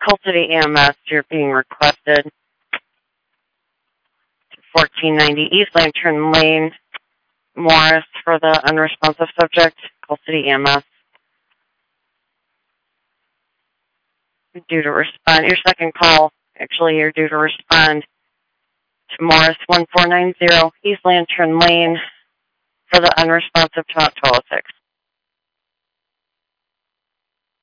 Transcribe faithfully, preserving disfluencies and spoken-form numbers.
Coal City E M S, you're being requested to fourteen ninety East Lantern Lane, Morris, for the unresponsive subject. Coal City E M S. Due to respond, your second call, actually, you're due to respond to Morris one four nine zero East Lantern Lane for the unresponsive to twelve oh six.